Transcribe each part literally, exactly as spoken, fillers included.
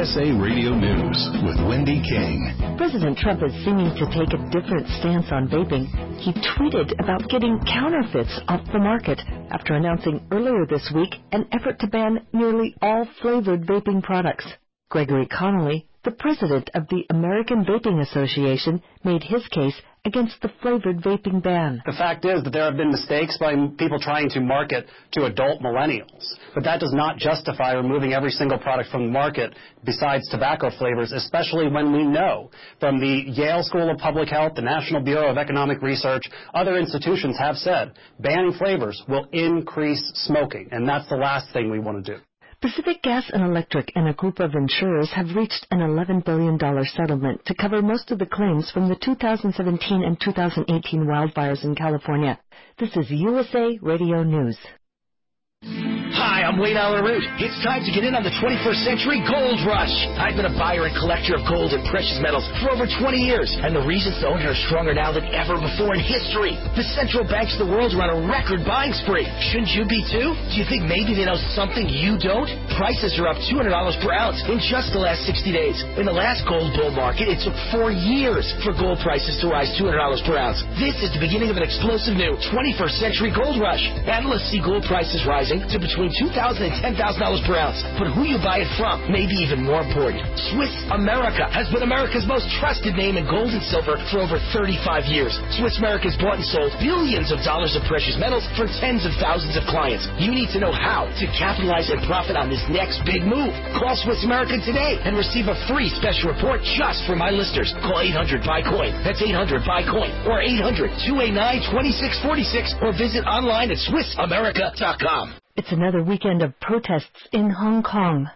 S A Radio News with Wendy King. President Trump is seeming to take a different stance on vaping. He tweeted about getting counterfeits off the market after announcing earlier this week an effort to ban nearly all flavored vaping products. Gregory Connolly, the president of the American Vaping Association, made his case against the flavored vaping ban. The fact is that there have been mistakes by people trying to market to adult millennials, but that does not justify removing every single product from the market besides tobacco flavors, especially when we know from the Yale School of Public Health, the National Bureau of Economic Research, other institutions have said banning flavors will increase smoking, and that's the last thing we want to do. Pacific Gas and Electric and a group of insurers have reached an eleven billion dollars settlement to cover most of the claims from the two thousand seventeen and two thousand eighteen wildfires in California. This is U S A Radio News. Hi, I'm Wayne Allen Root. It's time to get in on the twenty-first century gold rush. I've been a buyer and collector of gold and precious metals for over twenty years, and the reasons to own it are stronger now than ever before in history. The central banks of the world are on a record buying spree. Shouldn't you be too? Do you think maybe they know something you don't? Prices are up two hundred dollars per ounce in just the last sixty days. In the last gold bull market, it took four years for gold prices to rise two hundred dollars per ounce. This is the beginning of an explosive new twenty-first century gold rush. Analysts see gold prices rising to between two thousand dollars and ten thousand dollars per ounce. But who you buy it from may be even more important. Swiss America has been America's most trusted name in gold and silver for over thirty-five years. Swiss America has bought and sold billions of dollars of precious metals for tens of thousands of clients. You need to know how to capitalize and profit on this next big move. Call Swiss America today and receive a free special report just for my listeners. Call eight hundred buy coin. That's eight hundred buy coin or eight hundred two eight nine two six four six or visit online at swiss america dot com. It's another weekend of protests in Hong Kong.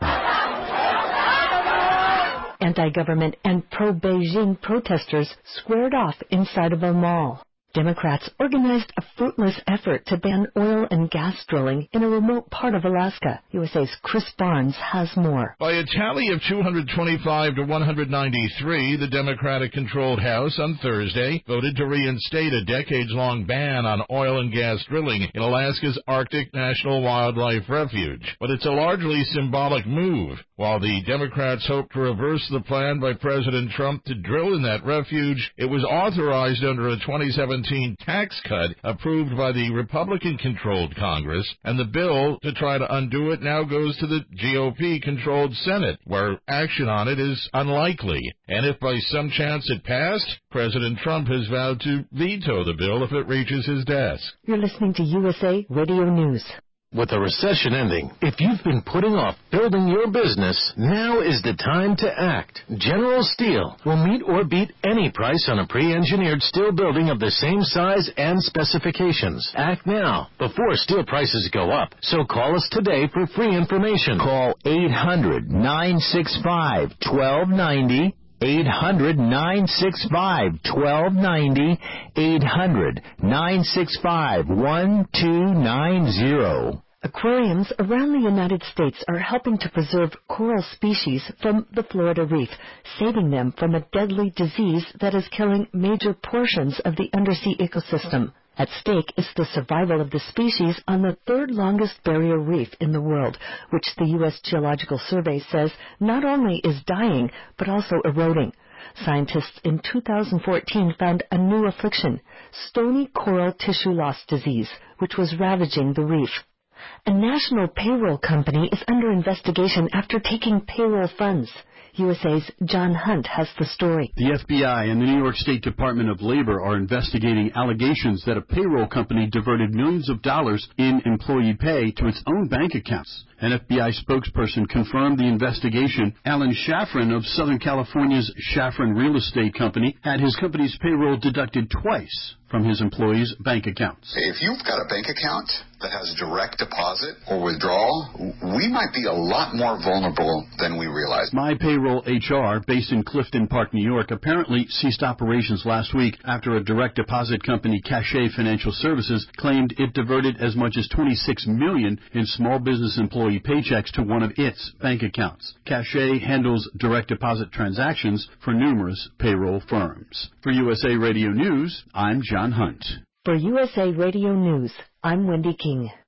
Anti-government and pro-Beijing protesters squared off inside of a mall. Democrats organized a fruitless effort to ban oil and gas drilling in a remote part of Alaska. U S A's Chris Barnes has more. By a tally of two hundred twenty-five to one hundred ninety-three, the Democratic-controlled House on Thursday voted to reinstate a decades-long ban on oil and gas drilling in Alaska's Arctic National Wildlife Refuge. But it's a largely symbolic move. While the Democrats hope to reverse the plan by President Trump to drill in that refuge, it was authorized under a twenty seventeen tax cut approved by the Republican-controlled Congress, and the bill to try to undo it now goes to the G O P-controlled Senate, where action on it is unlikely. And if by some chance it passed, President Trump has vowed to veto the bill if it reaches his desk. You're listening to U S A Radio News. With the recession ending, if you've been putting off building your business, now is the time to act. General Steel will meet or beat any price on a pre-engineered steel building of the same size and specifications. Act now, before steel prices go up. So call us today for free information. Call eight hundred nine six five one two nine zero. eight hundred nine six five one two nine zero. eight hundred nine six five one two nine zero. Aquariums around the United States are helping to preserve coral species from the Florida Reef, saving them from a deadly disease that is killing major portions of the undersea ecosystem. At stake is the survival of the species on the third longest barrier reef in the world, which the U S Geological Survey says not only is dying, but also eroding. Scientists in two thousand fourteen found a new affliction, stony coral tissue loss disease, which was ravaging the reef. A national payroll company is under investigation after taking payroll funds. U S A's John Hunt has the story. The F B I and the New York State Department of Labor are investigating allegations that a payroll company diverted millions of dollars in employee pay to its own bank accounts. An F B I spokesperson confirmed the investigation. Alan Shafran of Southern California's Shafran Real Estate Company had his company's payroll deducted twice from his employees' bank accounts. If you've got a bank account that has direct deposit or withdrawal, we might be a lot more vulnerable than we realize. My Payroll H R, based in Clifton Park, New York, apparently ceased operations last week after a direct deposit company, Cachet Financial Services, claimed it diverted as much as twenty-six million dollars in small business employee paychecks to one of its bank accounts. Cachet handles direct deposit transactions for numerous payroll firms. For U S A Radio News, I'm John Hunt. For U S A Radio News, I'm Wendy King.